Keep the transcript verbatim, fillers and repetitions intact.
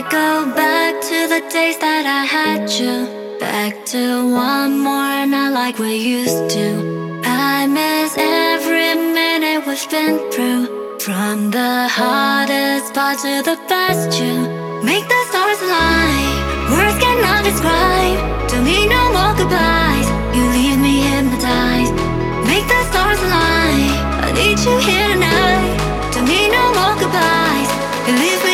go back to the days that I had you. Back to one more night like we used to. I miss every minute we've been through. From the hardest part to the best you. Make the stars align. Words cannot describe. Don't need no more goodbyes. You leave me hypnotized. Make the stars align. I need you here tonight. Don't need no more goodbyes. You leave me